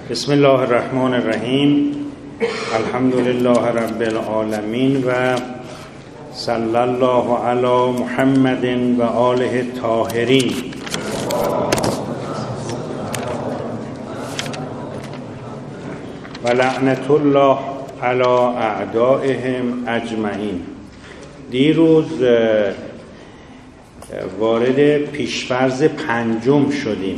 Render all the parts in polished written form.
بسم الله الرحمن الرحیم. الحمد لله رب العالمین و صلی الله علی محمد و آله الطاهرین. و لعنت الله علی اعدائهم اجمعین. دیروز وارد پیشفرض پنجم شدیم.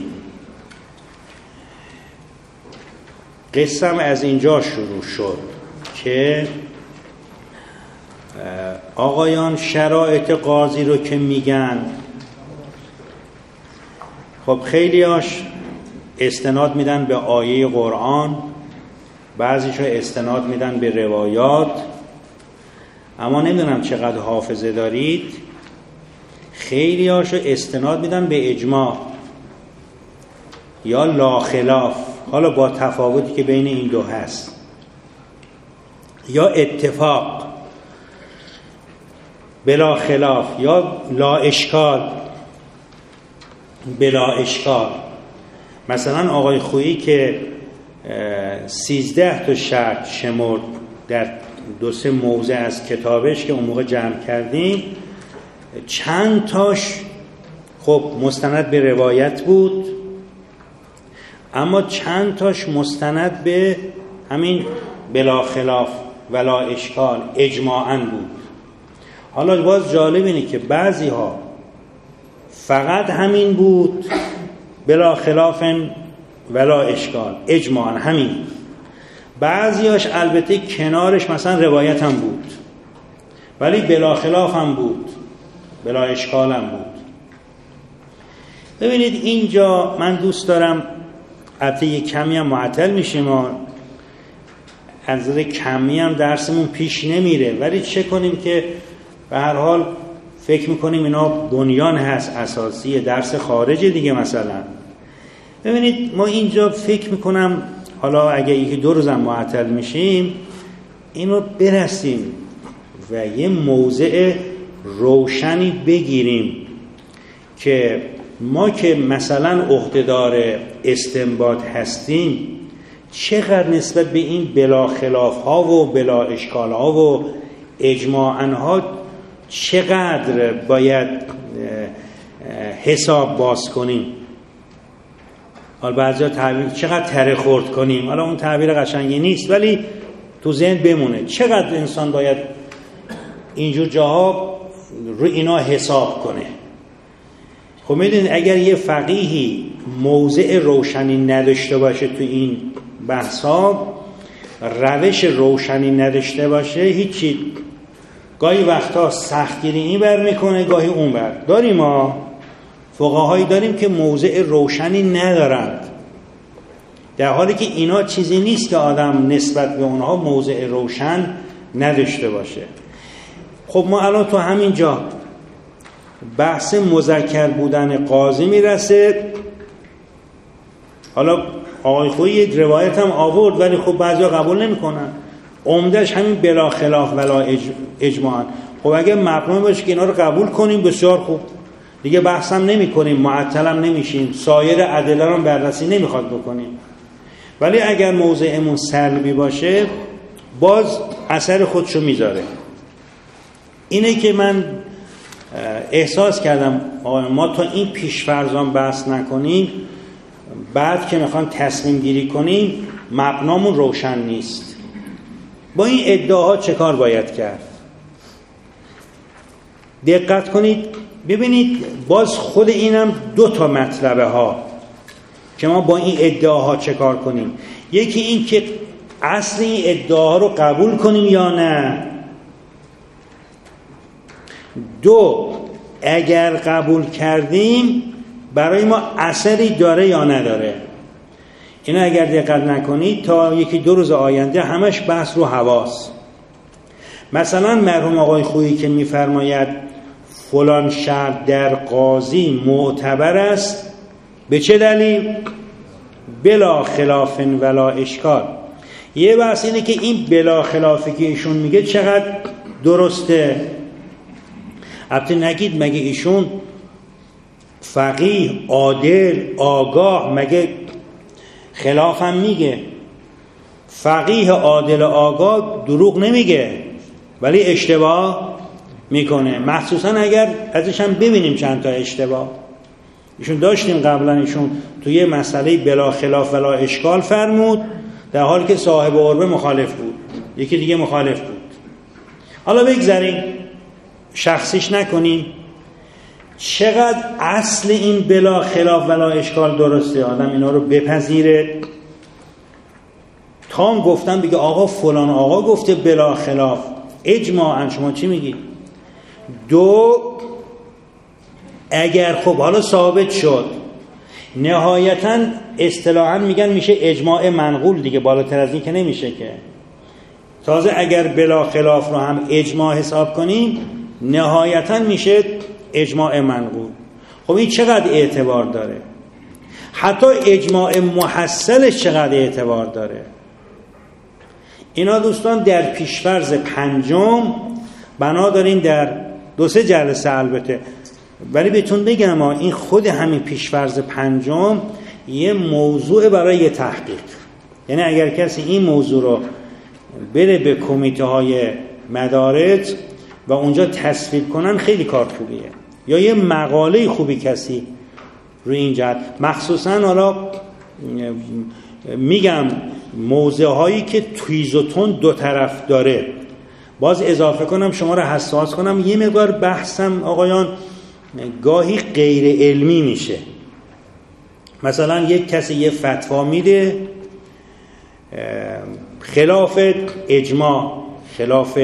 قصم از اینجا شروع شد که آقایان شرایط قاضی رو که میگن، خب خیلیاش استناد میدن به آیه قرآن، بعضیشو استناد میدن به روایات، اما نمیدونم چقدر حافظه دارید. خیلیاشو استناد میدن به اجماع یا لا خلاف، حالا با تفاوتی که بین این دو هست، یا اتفاق بلا خلاف یا لا اشکال بلا اشکال. مثلا آقای خویی که 13 تا شرط شمرد در 2-3 موضع از کتابش که اون موقع جمع کردیم، چند تاش خب مستند به روایت بود، اما چند تاش مستند به همین بلا خلاف ولا اشکال اجماعاً بود. حالا باز جالب اینه که بعضی ها فقط همین بود، بلا خلاف ولا اشکال اجماعاً همین. بعضی هاش البته کنارش مثلا روایت هم بود ولی بلا خلاف هم بود، بلا اشکال هم بود. ببینید اینجا من دوست دارم، البته یک کمی هم معطل میشیم، از نظر کمی هم درسمون پیش نمیره، ولی چه کنیم که به هر حال فکر میکنیم اینا بنیان هست، اساسی درس خارج دیگه. مثلا ببینید ما اینجا فکر میکنم حالا اگه 1-2 روزم معطل میشیم اینو برسیم و یه موضع روشنی بگیریم که ما که مثلا عهده‌دار استنباط هستیم چقدر نسبت به این بلا خلاف ها و بلا اشکال ها و اجماعاً ها چقدر باید حساب باز کنیم. حالا بعضیا تعبیر چقدر تره خورد کنیم، حالا اون تعبیر قشنگی نیست ولی تو ذهن بمونه، چقدر انسان باید اینجور جاها رو اینا حساب کنه. خب میدونید اگر یه فقیهی موضع روشنی نداشته باشه تو این بحثا، روش روشنی نداشته باشه، هیچی. گاهی وقتا سختگیری این بر میکنه، گاهی اون بر. داریم ما فقهایی داریم که موضع روشنی ندارند، در حالی که اینا چیزی نیست که آدم نسبت به اونها موضع روشن نداشته باشه. خب ما الان تو همین جا بحث مذکر بودن قاضی میرسه. حالا آقای خویی یک روایت هم آورد ولی خب بعضیا قبول نمیکنن، عمدهش همین بلا خلاف ولا اجماعاً. خب اگه مقنون باشه که اینا رو قبول کنیم بسیار خوب، دیگه بحث هم نمی کنیم، معطل هم نمیشیم، سایر ادله رو بررسی نمیخواد بکنیم. ولی اگر موضعمون سلبی باشه باز اثر خودشو میذاره. اینه که من احساس کردم ما تا این پیشفرضان بحث نکنیم، بعد که میخوام تصمیم گیری کنیم مبنامون روشن نیست. با این ادعاها چه کار باید کرد؟ دقت کنید ببینید، باز خود اینم 2 مطلبه ها که ما با این ادعاها چه کار کنیم. یکی این که اصل این ادعاها رو قبول کنیم یا نه. 2 اگر قبول کردیم برای ما اثری داره یا نداره. اینا اگر دقت نکنید تا 1-2 روز آینده همش بحث رو حواس. مثلا مرحوم آقای خویی که میفرماید فلان شرط در قاضی معتبر است، به چه دلیل؟ بلا خلاف ولا اشکال. یه بحث اینه که این بلا خلافی که ایشون میگه چقدر درسته. البته نگید مگه ایشون فقیه، عادل، آگاه، مگه خلافم میگه. فقیه عادل آگاه دروغ نمیگه ولی اشتباه میکنه، مخصوصا اگر ازش هم ببینیم چند تا اشتباه. ایشون داشتیم قبلا، ایشون توی مسئله بلا خلاف ولا اشکال فرمود در حالی که صاحب عربه مخالف بود، یکی دیگه مخالف بود. حالا بگذاریم شخصیش نکنیم. چقدر اصل این بلا خلاف ولا اشکال درسته، آدم اینا رو بپذیره. تا هم گفتن بگه آقا فلان آقا گفته بلا خلاف اجماعاً، شما چی میگی؟ دو، اگر خب حالا ثابت شد، نهایتاً اصطلاحاً میگن میشه اجماع منقول دیگه، بالاتر از این که نمیشه که. تازه اگر بلا خلاف رو هم اجماع حساب کنیم نهایتاً میشه اجماع منقول. خب این چقدر اعتبار داره؟ حتی اجماع محصلش چقدر اعتبار داره؟ اینا دوستان در پیشفرض پنجم بنا داریم در 2-3 جلسه البته، ولی بهتون بگم این خود همین پیشفرض پنجم یه موضوع برای یه تحقیق. یعنی اگر کسی این موضوع رو بره به کمیته های مدارج و اونجا تصویب کنن خیلی کار خوبیه، یا یه مقاله خوبی کسی روی این جهت، مخصوصا حالا میگم موضوع هایی که تیز و تند دو طرف داره. باز اضافه کنم شما رو حساس کنم، یه مقدار بحثم آقایان گاهی غیر علمی میشه. مثلا یک کسی یه فتوا میده خلاف اجماع، خلاف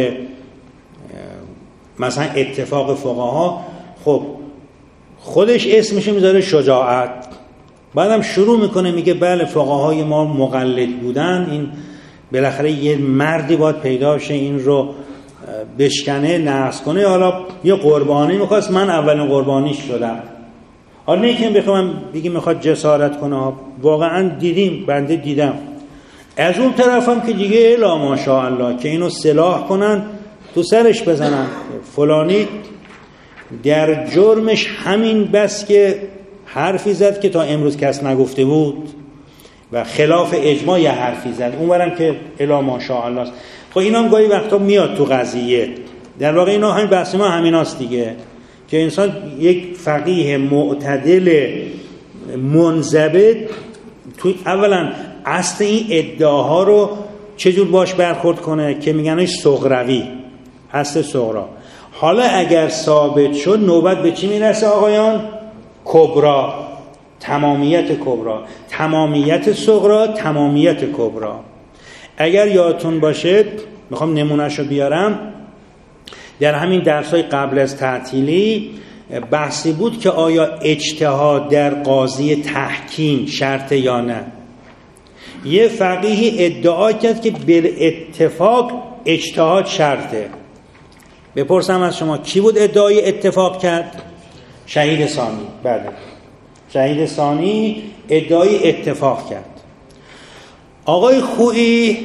مثلا اتفاق فقها، خب خودش اسمش میذاره شجاعت، بعدم شروع میکنه میگه بله فقهای ما مقلد بودن، این بالاخره یه مردی باید پیدا شه این رو بشکنه نقض کنه. حالا یه قربانی میخواست، من اولین قربانیش شدم. حالا نه که بخوام بگیم میخواد جسارت کنه، واقعا دیدیم، بنده دیدم. از اون طرفم که دیگه الا ماشاءالله که اینو سلاح کنن تو سرش بزنن، فلانی در جرمش همین بس که حرفی زد که تا امروز کس نگفته بود و خلاف اجماع یه حرفی زد، اونورم که الا ماشاءالله است. خب اینا هم گاهی وقتا میاد تو قضیه. در واقع اینا همین بحث ما همیناست دیگه، که انسان یک فقیه معتدل منضبط تو اولا اصل این ادعاها رو چجور باش برخورد کنه که میگنش صغروی، اصل صغرا. حالا اگر ثابت شد نوبت به چی میرسه آقایان؟ کبرا، تمامیت کبرا، تمامیت صغرا، تمامیت کبرا. اگر یادتون باشه، میخوام نمونهشو بیارم، در همین درسای قبل از تعطیلی بحثی بود که آیا اجتهاد در قاضی تحکیم شرطه یا نه. یه فقیه ادعا کرد که بالاتفاق اجتهاد شرطه. بپرسم از شما کی بود ادعای اتفاق کرد؟ شهید ثانی. بله، شهید ثانی ادعای اتفاق کرد. آقای خویی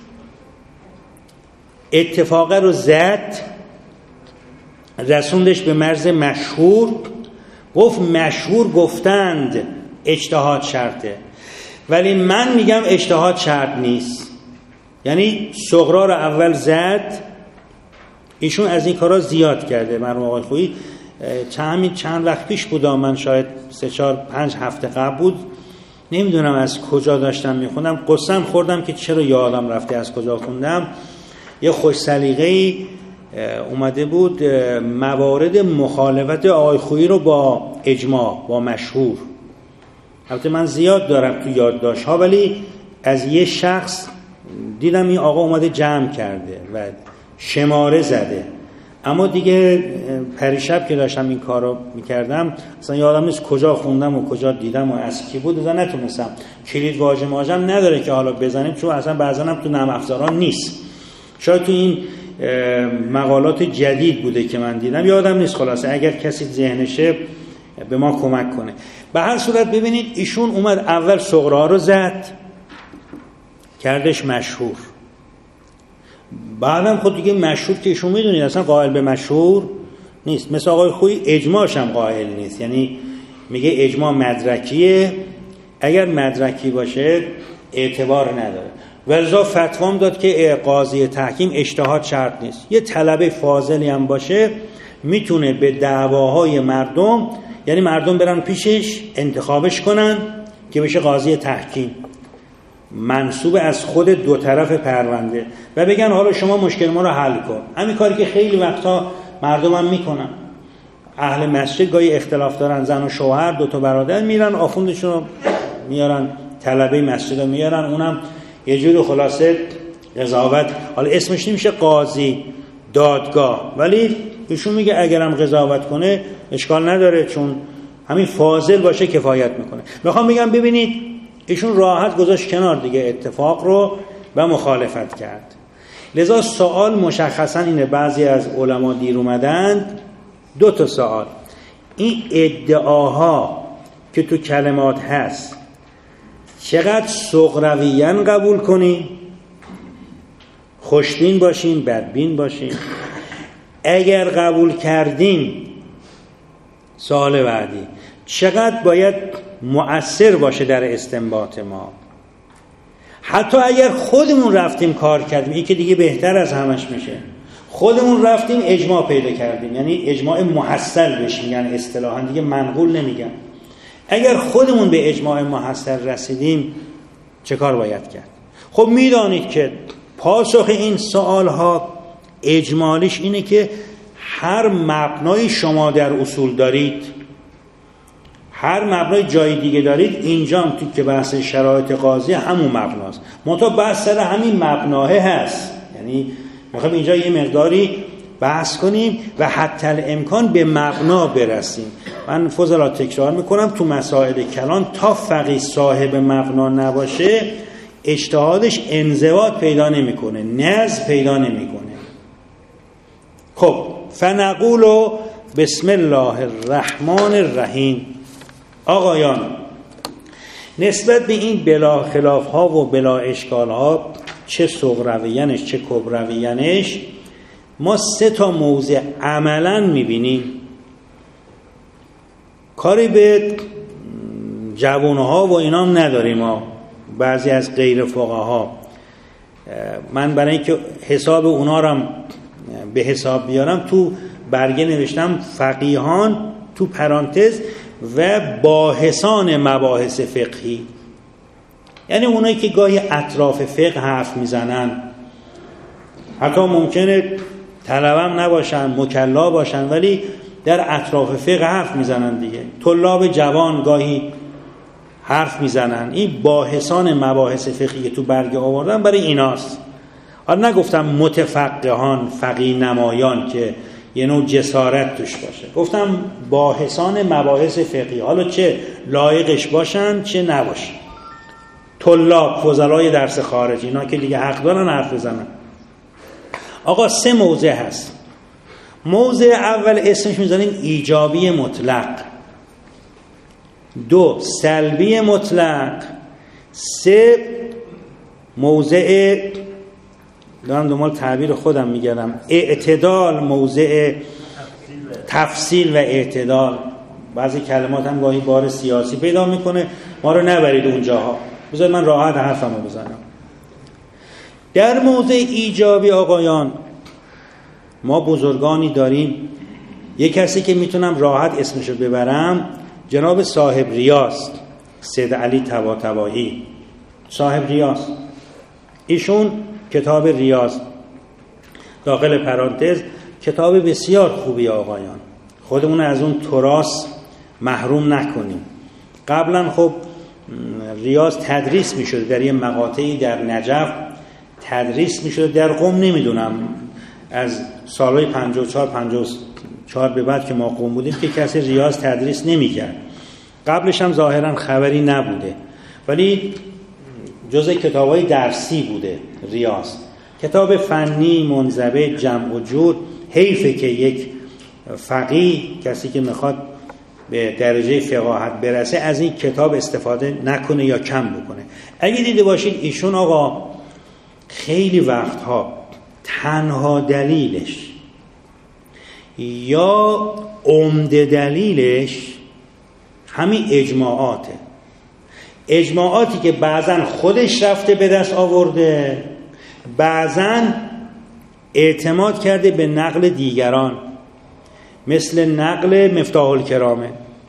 اتفاق رو زد، رسوندش به مرز مشهور، گفت مشهور گفتند اجتهاد شرطه، ولی من میگم اجتهاد شرط نیست. یعنی صغرا رو اول زد. ایشون از این کارا زیاد کرده مرحوم آقای خویی. چند وقت پیش بود، من شاید 3-4-5 هفته قبل بود، نمیدونم از کجا داشتم میخوندم، قسم خوردم که چرا یادم رفته از کجا خوندم. یه خوش سلیقه‌ای اومده بود موارد مخالفت آقای خویی رو با اجماع، با مشهور. البته من زیاد دارم تو یادداشت ها، ولی از یه شخص دیدم این آقا اومده جمع کرده و شماره زده. اما دیگه پریشب که داشتم این کار رو میکردم اصلا یادم نیست کجا خوندم و کجا دیدم و از کی بود، اصلا نتونستم. کلید واژه ماجم نداره که حالا بزنیم، چون اصلا بعضا هم تو نرم افزاران نیست. شاید تو این مقالات جدید بوده که من دیدم، یادم نیست. خلاصه اگر کسی ذهنشه به ما کمک کنه. به هر صورت ببینید ایشون اومد اول صغرا رو زد، کردش مشهور. بعدم خود دیگه مشهور که ایشون میدونید اصلا قائل به مشهور نیست. مثل آقای خویی اجماعش هم قائل نیست. یعنی میگه اجماع مدرکیه، اگر مدرکی باشه اعتبار نداره. ولذا فتوام داد که قاضی تحکیم اجتهاد شرط نیست. یه طلبه فاضلی هم باشه میتونه به دعواهای مردم، یعنی مردم برن پیشش انتخابش کنن که بشه قاضی تحکیم، منصوب از خود دو طرف پرونده، و بگن حالا شما مشکل ما رو حل کن. همین کاری که خیلی وقتا مردم هم میکنن. اهل مسجد گاهی اختلاف دارن، زن و شوهر دو تا برادر، میرن آخوندشون رو میارن، طلبه مسجد رو میارن، اونم یه جوری خلاصه قضاوت، حالا اسمش نمیشه قاضی، دادگاه، ولی ایشون میگه اگرم قضاوت کنه اشکال نداره، چون همین فاضل باشه کفایت میکنه. میخوام بگم ببینید ایشون راحت گذاشت کنار دیگه اتفاق رو و مخالفت کرد. لذا سوال مشخصا اینه، بعضی از علما دیر اومدند، دو تا سوال. این ادعاها که تو کلمات هست چقدر سغرویاً قبول کنیم، خوشبین باشیم بدبین باشیم؟ اگر قبول کردیم، سوال بعدی چقدر باید مؤثر باشه در استنباط ما؟ حتی اگر خودمون رفتیم کار کردیم، این که دیگه بهتر از همش میشه، خودمون رفتیم اجماع پیدا کردیم، یعنی اجماع محصل بشیم، یعنی اصطلاحاً دیگه منقول نمیگن، اگر خودمون به اجماع محصل رسیدیم چه کار باید کرد؟ خب میدانید که پاسخ این سوالها اجمالیش اینه که هر مبنای شما در اصول دارید، هر مبنای جای دیگه دارید، اینجا هم تو که بحث شرایط قاضی همون مبناست، منتها بحث سر همین مبناه هست. یعنی میخوایم اینجا یه مقداری بحث کنیم و حتی الامکان به مبنا برسیم. من فضلا تکرار میکنم، تو مسائل کلان تا فقیه صاحب مبنا نباشه اجتهادش انضباط پیدا نمیکنه، نظم پیدا نمیکنه. خب فنقول بسم الله الرحمن الرحیم. آقایان، نسبت به این بلا خلاف ها و بلا اشکال ها، چه صغرویانش چه کبرویانش، ما 3 تا موضع عملا میبینیم. کاری به جوانها و اینام نداریم ها. بعضی از غیر فقها، من برای اینکه حساب اونا رو به حساب بیارم تو برگه نوشتم فقیهان تو پرانتز و باحثان مباحث فقهی، یعنی اونایی که گاهی اطراف فقه حرف میزنن، حتی ممکنه طلبم نباشن، مکلا باشن، ولی در اطراف فقه حرف میزنن دیگه. طلاب جوان گاهی حرف میزنن. این باحثان مباحث فقهی تو برگه آوردن برای ایناست. حالا نگفتم متفقهان، فقیه نمایان که یه نوع جسارت توش باشه، گفتم باحثان مباحث فقهی، حالا چه لایقش باشن چه نباشن. طلاب، فضلای درس خارج، اینا که دیگه حق دارن حرف بزنن. آقا 3 موضع هست. موضع اول اسمش میذاریم ایجابی مطلق، 2 سلبی مطلق، 3 موضع، دارم دنبال تعبیر خودم میگردم، اعتدال، موضع تفصیل و اعتدال. بعضی کلمات هم گاهی بار سیاسی پیدا میکنه، ما رو نبرید اونجاها، بذار من راحت حرفمو بزنم. در موضع ایجابی آقایان، ما بزرگانی داریم. یک کسی که میتونم راحت اسمشو ببرم جناب صاحب ریاض، سید علی طباطبایی، صاحب ریاض. ایشون کتاب ریاض داخل پرانتز کتاب بسیار خوبی آقایان، خودمون از اون تراث محروم نکنیم. قبلا خب ریاض تدریس میشد در یه مقاطعی در نجف، تدریس میشد در قم، نمیدونم از سالهای 54 به بعد که ما قم بودیم که کسی ریاض تدریس نمیکرد. قبلش هم ظاهرا خبری نبوده، ولی جزء کتابای درسی بوده ریاض. کتاب فنی، منضبط، جمع و جور. حیفه که یک فقیه، کسی که میخواد به درجه فقاهت برسه، از این کتاب استفاده نکنه یا کم بکنه. اگه دیده باشید ایشون آقا خیلی وقتها تنها دلیلش یا عمده دلیلش همین اجماعاته. اجماعاتی که بعضن خودش رفته به دست آورده، بعضن اعتماد کرده به نقل دیگران، مثل نقل مفتاح الکرامه،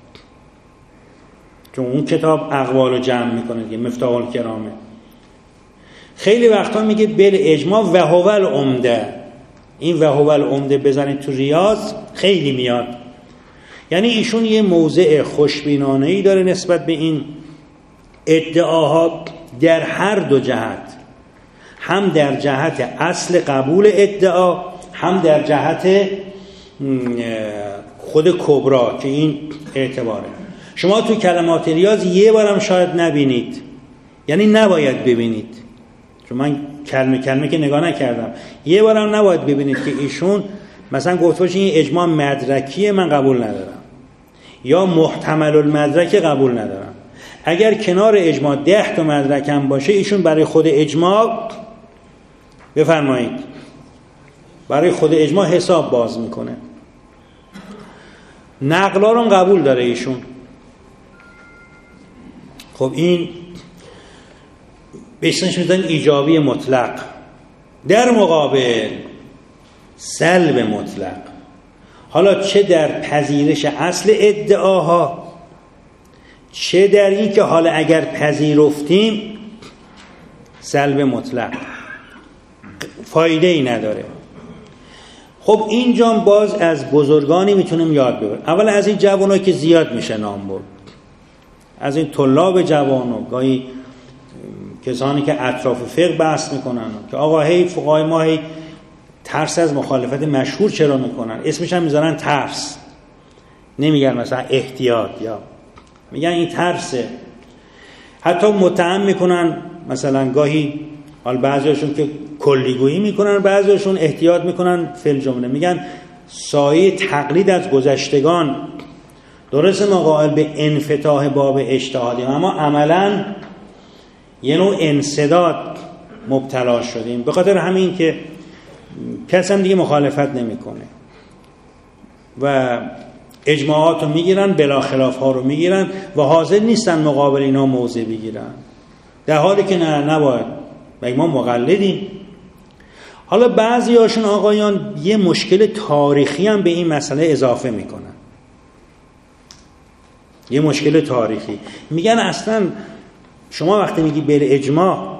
چون اون کتاب اقوال رو جمع میکنه دیگه. مفتاح الکرامه خیلی وقتا میگه بل اجماع و هو العمده. این و هو العمده بزنید تو ریاض خیلی میاد. یعنی ایشون یه موضع خوشبینانه‌ای داره نسبت به این ادعاها در هر دو جهت، هم در جهت اصل قبول ادعا، هم در جهت خود کبرا که این اعتباره. شما تو کلمات ریاض یه بارم شاید نبینید، یعنی نباید ببینید، چون من کلمه کلمه که نگاه نکردم، یه بارم نباید ببینید که ایشون مثلا گفته باشه این اجماع مدرکیه من قبول ندارم، یا محتمل المدرک قبول ندارم. اگر کنار اجماع 10 تا مدرک هم باشه، ایشون برای خود اجماع بفرمایید برای خود اجماع حساب باز میکنه. نقلا رو قبول داره ایشون. خب این بهشنش میزن ایجابی مطلق در مقابل سلب مطلق. حالا چه در پذیرش اصل ادعاها، چه در این که حالا اگر پذیرفتیم سلب مطلق فایده ای نداره. خب اینجا باز از بزرگانی میتونیم یاد ببریم. اول از این جوانایی که زیاد میشه نام برد، از این طلاب جوان و گاهی کسانی که اطراف فقه بحث میکنن که آقا هی فقهای ما هی ترس از مخالفت مشهور چرا میکنن، اسمش هم میذارن ترس، نمیگن مثلا احتیاط، یا میگن این ترسه. حتی متهم میکنن مثلا گاهی، حال بعضیشون که کلیگویی میکنن، بعضیشون احتیاط میکنن فی الجمله، میگن سایه تقلید از گذشتگان. درسته ما قائل به انفتاح باب اجتهادیم، اما عملا یه نوع انسداد مبتلا شدیم، به خاطر همین که کس هم دیگه مخالفت نمیکنه و اجماعات رو میگیرن، بلا خلاف ها رو میگیرن و حاضر نیستن مقابل اینا موضع بگیرن، در حالی که نباید، مگه ما مقلدیم. حالا بعضی هاشون آقایان یه مشکل تاریخی هم به این مسئله اضافه میکنن. یه مشکل تاریخی، میگن اصلا شما وقتی میگی بر اجماع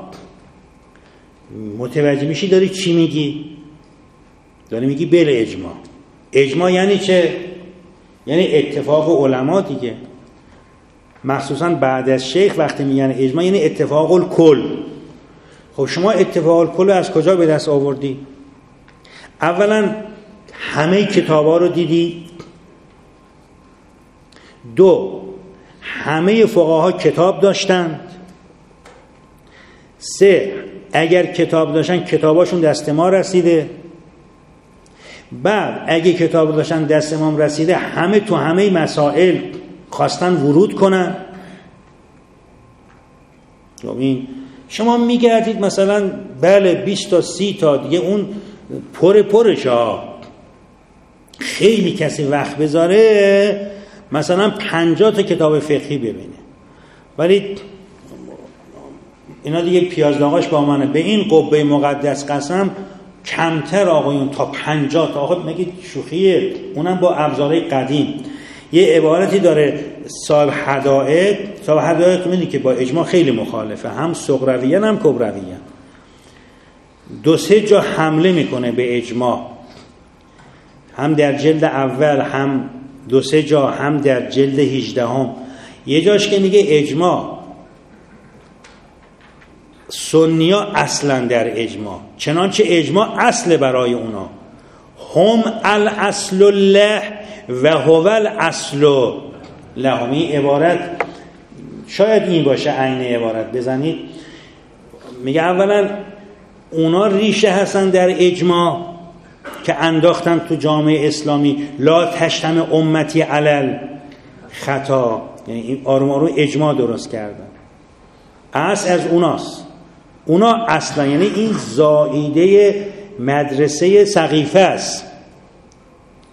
متوجه میشی داری چی میگی؟ داری میگی بر اجماع. اجماع یعنی چه؟ یعنی اتفاق علما دیگه، مخصوصا بعد از شیخ وقتی میگن اجماع یعنی اتفاق الکل. خب شما اتفاق الکل از کجا به دست آوردی؟ اولا همه کتابا رو دیدی؟ 2 همه فقها کتاب داشتند؟ 3 اگر کتاب داشتن کتاباشون دست ما رسیده؟ بعد اگه کتاب داشتن دست ما رسیده همه تو همه مسائل خواستن ورود کنن؟ این شما میگردید مثلا بله 20 تا 30 تا دیگه اون پرش ها، خیلی کسی وقت بذاره مثلا 50 تا کتاب فقهی ببینه، ولی اینا دیگه پیازداغاش با منه، به این قبه مقدس قسم کمتر آقایون تا 50 تا. آقا مگه شوخیه؟ اونم با ابزارهای قدیم. یه عبارتی داره صاحب حدائق میدونی که با اجماع خیلی مخالفه، هم صغرویان هم کبرویان. 2-3 جا حمله میکنه به اجماع، هم در جلد اول، هم 2-3 جا، هم در جلد 18. یه جاش که میگه اجماع سنیا اصلا در اجماع، چنانچه اجماع اصل برای اونا، هم الاصل الله و هو الاصل لهم. این عبارت شاید این باشه عین عبارت، بزنید میگه اولا اونا ریشه هستن در اجماع که انداختن تو جامعه اسلامی، لا تشتم امتی علل خطا، یعنی این آروم آروم اجماع درست کردن، اصل از اوناست، اونا اصلا، یعنی این زائیده مدرسه سقیفه است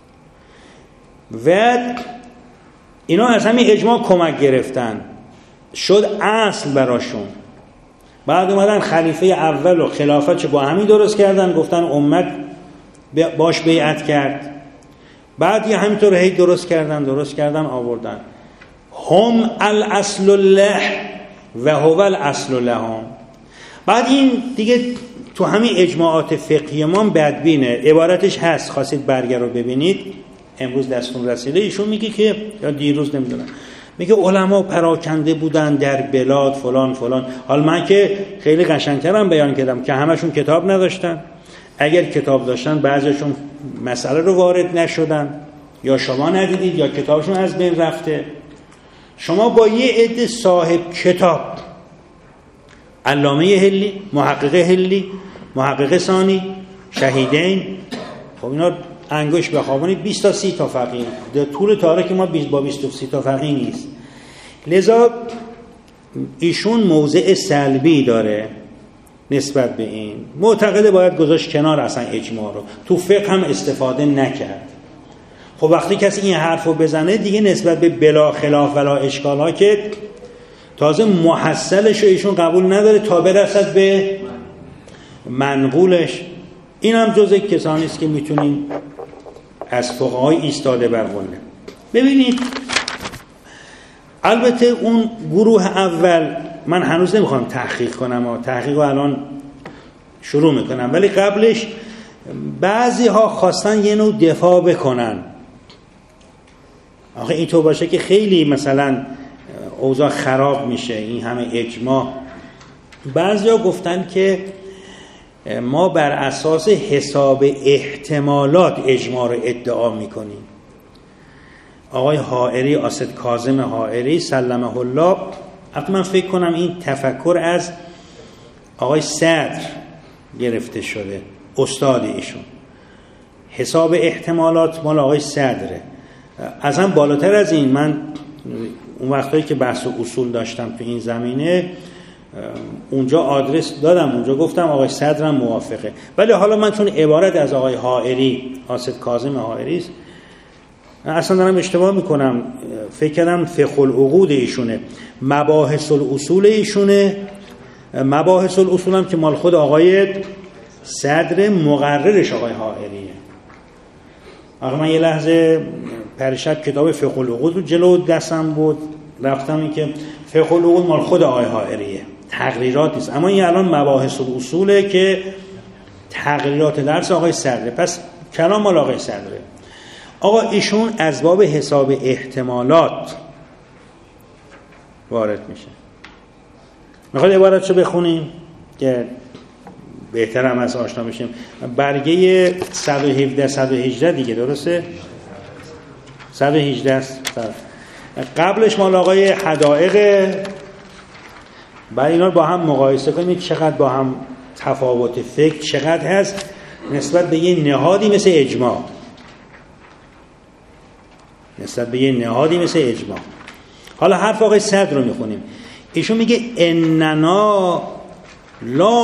و اینا از همین اجماع کمک گرفتن. شد اصل براشون. بعد اومدن خلیفه اول و خلافت چه با همین درست کردن، گفتن امت باش بیعت کرد. بعد یه همینطور هی درست کردن آوردن. هم الاصل الله و هو الاصل لهم. بعد این دیگه تو همین اجماعات فقهی ما بدبینه، عبارتش هست، خواستید برگه رو ببینید، امروز دستون رسیده. ایشون میگه که، یا دیروز نمیدونم، میگه علما پراکنده بودن در بلاد فلان فلان. حال من که خیلی قشنگترم بیان کردم که همشون کتاب نداشتن. اگر کتاب داشتن بعضیشون مسئله رو وارد نشدن، یا شما ندیدید یا کتابشون از بین رفته. شما با یه عده صاحب کتاب، علامه هلی، محقق هلی، محقق ثانی، شهیدین، خب اینا انگوش بخوابونید 20 تا 30 تا فقیه. در طول تاریخ ما با 20 تا 30 تا فقیه نیست. لذا ایشون موضع سلبی داره نسبت به این، معتقده باید گذاشت کنار اصلا اجماع رو، تو فقه هم استفاده نکرد. خب وقتی کسی این حرفو بزنه دیگه نسبت به بلا خلاف ولا اشکال ها که تازه محصلش رو ایشون قبول نداره تا برسد به منقولش. این هم جزء کسانی است که میتونیم از فقهای ایستاده بر قله. ببینید البته اون گروه اول من هنوز نمیخوام تحقیق کنم و تحقیق رو الان شروع میکنم، ولی قبلش بعضی ها خواستن یه نوع دفاع بکنن. آخه اینطور باشه که خیلی مثلا اوضاع خراب میشه، این همه اجماع. بعضی ها گفتن که ما بر اساس حساب احتمالات اجماع رو ادعا میکنیم. آقای حائری، اسد کاظم حائری سلمه الله، البته من فکر کنم این تفکر از آقای صدر گرفته شده، استاد ایشون. حساب احتمالات مال آقای صدره. از هم بالاتر از این، من اون وقتایی که بحث و اصول داشتم تو این زمینه اونجا آدرس دادم، اونجا گفتم آقای صدرم موافقه. ولی حالا من چون عبارت از آقای حائری، اسد کاظم حائری است، اصلا دارم اشتباه میکنم، فکر کردم فقه العقود ایشونه، مباحث الاصول ایشونه. مباحث الاصول هم که مال خود آقای صدر، مقررش آقای حائریه. آقا من یه لحظه پریشب کتاب فقه العقود رو جلو دستم بود، رفتم این که فقه العقود مال خود آقای حائریه، تقریرات نیست. اما این الان مباحث الاصوله که تقریرات درس آقای صدره، پس کلام مال آقای صدره. آقا ایشون از باب حساب احتمالات وارد میشه. میخواد عبارتشو بخونیم که بهتر هم از آشنا بشیم. برگه 117 دیگه، درسته؟ 118 قبلش مال آقای حدائق. بعد اینا رو با هم مقایسه کنید چقدر با هم تفاوت فکر چقدر هست نسبت به یه نهادی مثل اجماع. حالا حرف آقای صدر رو میخونیم. ایشون میگه اننا لا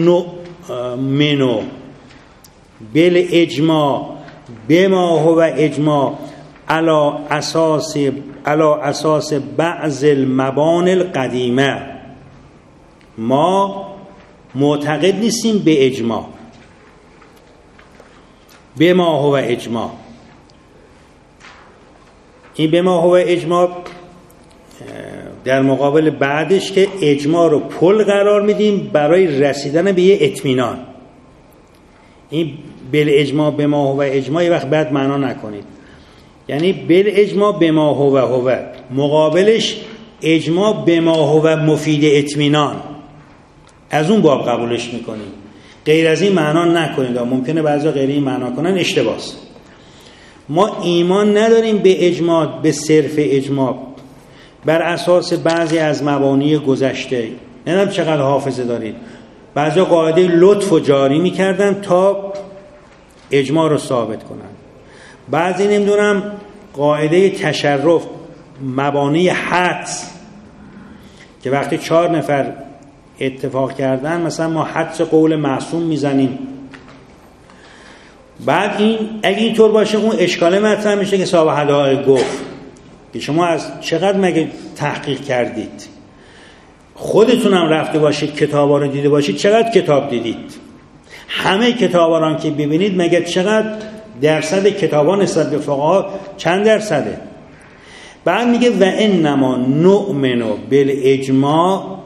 نؤمن بالاجماع بما هو اجماع على اساس بعض المبانی القدیمه. ما معتقد نیستیم به اجماع، بما هو اجماع. این بما هو اجماع در مقابل بعدش که اجماع رو پل قرار میدیم برای رسیدن به یه اطمینان. این بل اجماع بما هو اجماع یه وقت بعد معنا نکنید. یعنی بل اجماع بما هو مقابلش اجماع بما هو مفید اطمینان، از اون باب قبولش میکنیم. غیر از این معنا نکنید، ممکنه بعضا غیر این معنا کنن، اشتباهه. ما ایمان نداریم به اجماع، به صرف اجماع بر اساس بعضی از مبانی گذشته. نمیدونم چقدر حافظه دارید، بعضی قاعده لطف و جاری میکردن تا اجماع رو ثابت کنن، بعضی نمیدونم قاعده تشرف، مبانی حدس که وقتی 4 نفر اتفاق کردن مثلا ما حدس قول معصوم میزنیم. بعد این اگه اینطور باشه اون اشکال مطرح میشه که صاحب حدائق گفت که شما از چقدر مگه تحقیق کردید؟ خودتونم رفته باشید کتابا رو دیده باشید، چقدر کتاب دیدید؟ همه کتابا رو که ببینید مگه چقدر درصد کتابا نسبت به فقها چند درصده؟ بعد میگه و انما نؤمن بالاجماع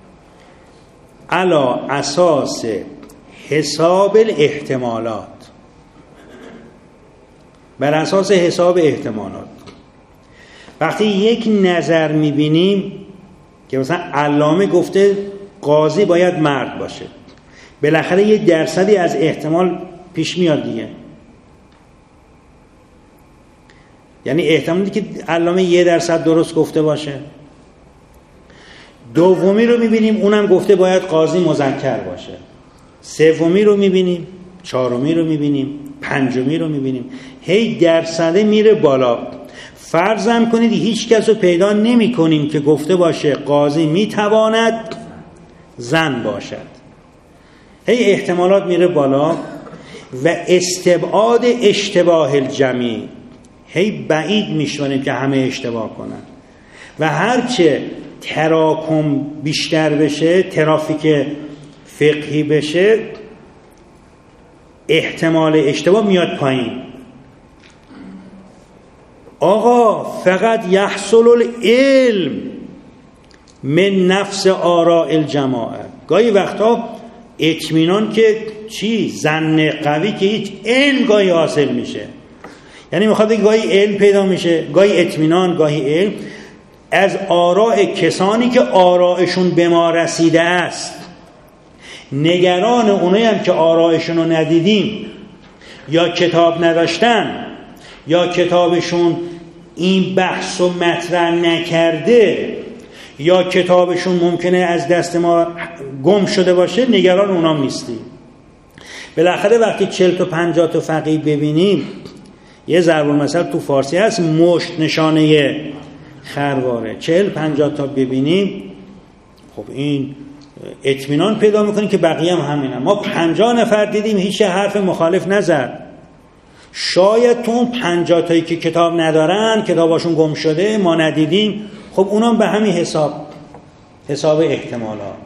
علی اساس حساب الاحتمالات، بر اساس حساب احتمالات. وقتی یک نظر میبینیم که مثلا علامه گفته قاضی باید مرد باشه، بالاخره یه درصدی از احتمال پیش میاد دیگه. یعنی احتمالی که علامه 1% درست گفته باشه. دومی رو میبینیم اونم گفته باید قاضی مذکر باشه. سومی رو میبینیم، چهارمی رو میبینیم، پنجمی رو میبینیم، هی درصده میره بالا. فرضم کنید هیچ کس رو پیدا نمی کنیم که گفته باشه قاضی میتواند زن باشد. هی احتمالات میره بالا و استبعاد اشتباه الجمیع، هی بعید میشونیم که همه اشتباه کنن و هرچه تراکم بیشتر بشه، ترافیک فقهی بشه، احتمال اشتباه میاد پایین. آقا فقط یحصل العلم من نفس آراء الجماعه. گاهی وقتا اطمینان که چی؟ ظن قوی که هیچ علم گاهی حاصل میشه. یعنی میخواد گاهی علم پیدا میشه، گاهی اطمینان، گاهی علم از آراء کسانی که آرائشون به ما رسیده است. نگران اونایی هم که آرائشون رو ندیدیم یا کتاب نداشتن یا کتابشون این بحث رو مطرح نکرده یا کتابشون ممکنه از دست ما گم شده باشه، نگران اونام نیستیم. بالاخره وقتی 40 تا 50 تا فقیه ببینیم، یه ضرب المثل تو فارسی هست مشت نشانه خرواره، 40-50 تا ببینیم، خب این اطمینان پیدا میکنیم که بقیه هم همینه. ما 50 نفر دیدیم هیچ حرف مخالف نزد. شاید تو اون 50 تایی که کتاب ندارن، کتاباشون گم شده، ما ندیدیم، خب اونام به همین حساب احتمالات.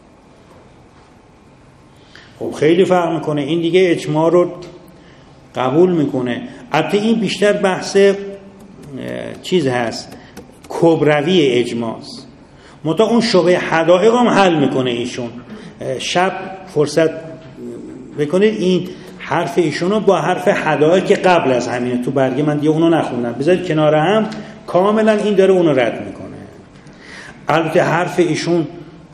خب خیلی فرق میکنه. این دیگه اجماع رو قبول میکنه. البته این بیشتر بحث چیز هست، کبروی اجماعست. منتها اون شبه حدائق هم حل میکنه ایشون. شب فرصت بکنید این حرف ایشونو با حرف حدائق که قبل از همینه تو برگه، من دیگه اونو نخوندم، بذارید کنار هم، کاملا این داره اونو رد میکنه. البته حرف ایشون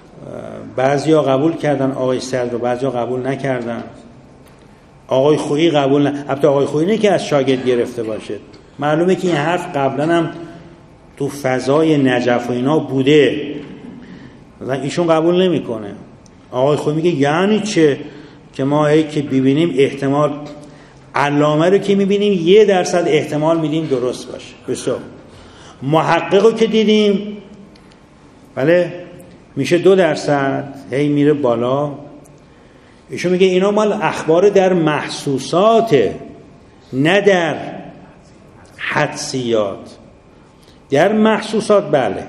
بعضیا قبول کردن، آقای صدر رو بعضیا قبول نکردن، آقای خویی قبول البته آقای خویی نه که از شاگرد گرفته باشه، معلومه که این حرف قبلا هم تو فضای نجف و اینا بوده، مثلا ایشون قبول نمیکنه. آقای خویی میگه یعنی چه که ما هی که ببینیم احتمال علامه رو که میبینیم 1% احتمال میدیم درست باشه، بسیار محقق رو که دیدیم بله میشه 2%، هی میره بالا. ایشون میگه اینا مال اخبار در محسوساته، نه در حدسیات. در محسوسات بله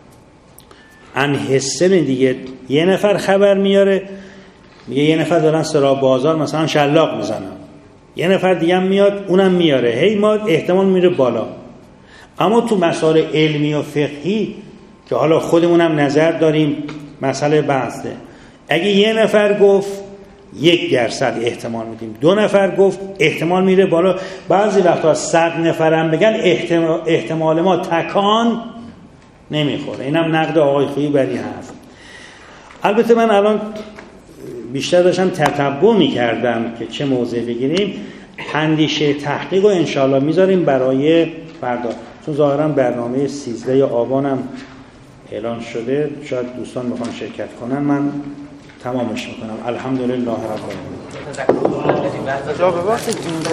ان حسن دیگه، یه نفر خبر میاره میگه یه نفر دارن سرا بازار مثلا شلاق میزنن، یه نفر دیگه هم میاد اونم میاره، هی ما احتمال میره بالا. اما تو مسائل علمی و فقهی که حالا خودمونم نظر داریم، مسئله بحثه، اگه یه نفر گفت 1% احتمال میدیم، 2 نفر گفت احتمال میره بالا، بعضی وقتا 100 نفرم بگن احتمال ما تکان نمیخوره. اینم نقد آقای خویی بر این حرف. البته من الان بیشتر داشتم تتبع میکردم که چه موضع بگیریم. اندیشه تحقیق رو انشاءالله میذاریم برای فردا، چون ظاهرا برنامه 13 آبان هم اعلان شده، شاید دوستان بخوان شرکت کنن، من تمامش میکنم. الحمدلله رب العالمین.